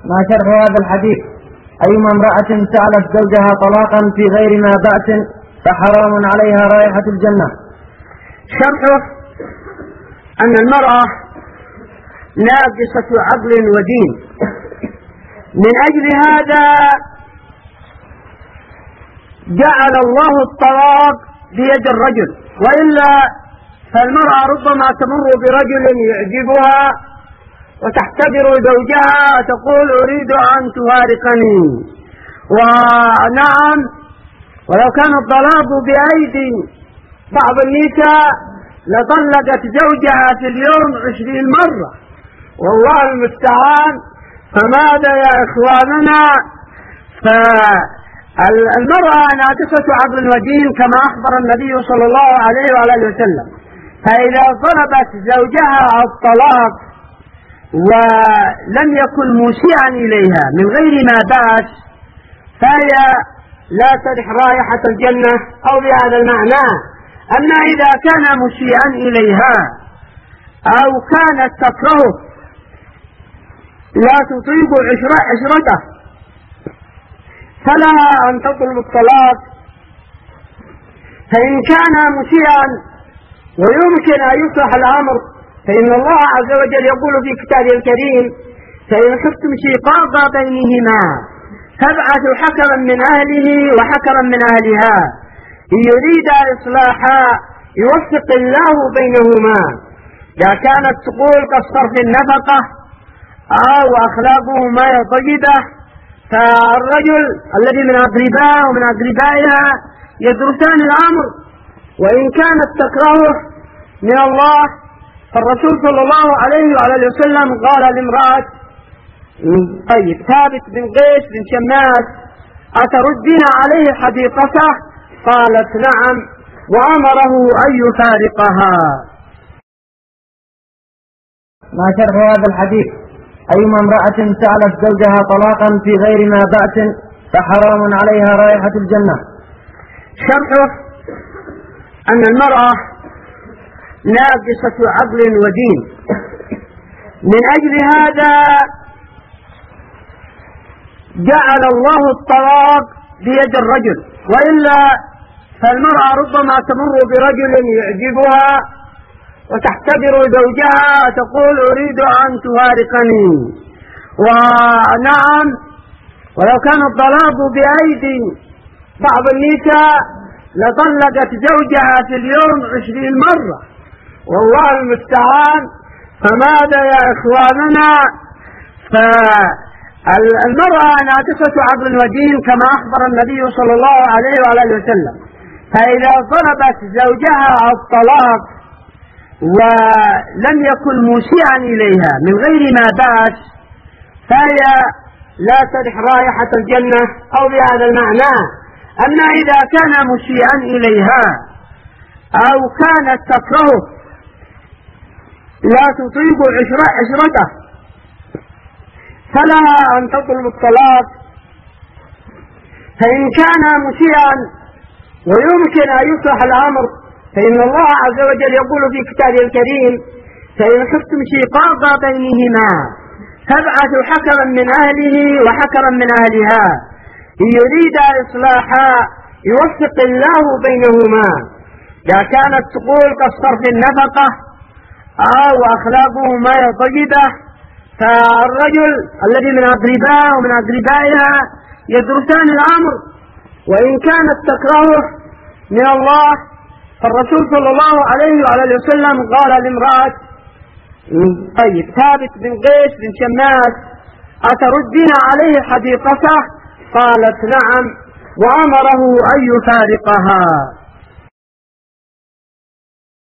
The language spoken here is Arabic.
ما شرح هذا الحديث؟ أيما امرأة سألت زوجها طلاقا في غير ما بأس فحرام عليها رائحة الجنة. شرحه أن المرأة ناقصة عقل ودين، من أجل هذا جعل الله الطلاق بيد الرجل، وإلا فالمرأة ربما تمر برجل يعجبها وتحتضر زوجها وتقول أريد أن تفارقني. ونعم، ولو كان الطلاق بأيدي بعض النساء لطلقت زوجها في اليوم 20 مرة، والله المستعان. فماذا يا إخواننا؟ فالمرأة ناقصة عقل ودين كما أخبر النبي صلى الله عليه وآله وسلم، فإذا طلبت زوجها الطلاق ولم يكن مسيئا إليها من غير ما بأس فهي لا ترح رائحة الجنة أو بهذا المعنى. أما إذا كان مسيئا إليها أو كانت تكرهه لا تطيق عشرته فلها أن تطلب الطلاق. فإن كان مسيئا ويمكن أن يصلح الأمر فإن الله عز وجل يقول في كتابه الكريم: فإن خفتم شقاق بينهما فابعثوا حكما من أهله وحكما من أهلها إن يريد إصلاحا يوفق الله بينهما. إذا كانت تقول كالصرف النفقة أو أخلاقهما طيبة فالرجل الذي من أقربائه ومن أقربائها يدرسان الأمر. وإن كانت تكرهه من الله فالرسول صلى الله عليه وآله وسلم قال لامرأة ثابت بن قيس بن شماس: أتردين عليه حديقته؟ قالت: نعم، وأمره أن يفارقها. ما شرح هذا الحديث؟ أيما امرأة سألت زوجها طلاقا في غير ما بأس فحرام عليها رائحة الجنة. شرحه أن المرأة ناقصة عقل ودين، من أجل هذا جعل الله الطلاق بيد الرجل، وإلا فالمرأة ربما تمر برجل يعجبها وتحتضر زوجها وتقول أريد أن تفارقني. ونعم، ولو كان الطلاق بأيدي بعض النساء لطلقت زوجها في اليوم 20 مرة، والله المستعان. فماذا يا إخواننا؟ فالمرأة ناقصة عقل ودين كما أخبر النبي صلى الله عليه وآله وسلم، فإذا طلبت زوجها الطلاق ولم يكن مسيئا إليها من غير ما بأس فهي لا ترح رائحة الجنة أو بهذا المعنى. أما إذا كان مسيئا إليها أو كانت تكرهه لا تطيق عشرته فلها أن تطلب الطلاق. فإن كان مسيئا ويمكن أن يصلح الأمر فإن الله عز وجل يقول في كتابه الكريم: فإن خفتم شقاق بينهما فابعثوا حكما من أهله وحكما من أهلها إن يريد إصلاحا يوفق الله بينهما. إذا كانت تقول كالصرف النفقة أو أخلاقهما طيبة فالرجل الذي من أقربائه ومن أقربائها يدرسان الأمر. وإن كانت تكرهه من الله فالرسول صلى الله عليه وآله وسلم قال لامرأة ثابت بن قيس بن شماس: أتردين عليه حديقته؟ قالت: نعم، وأمره أن يفارقها.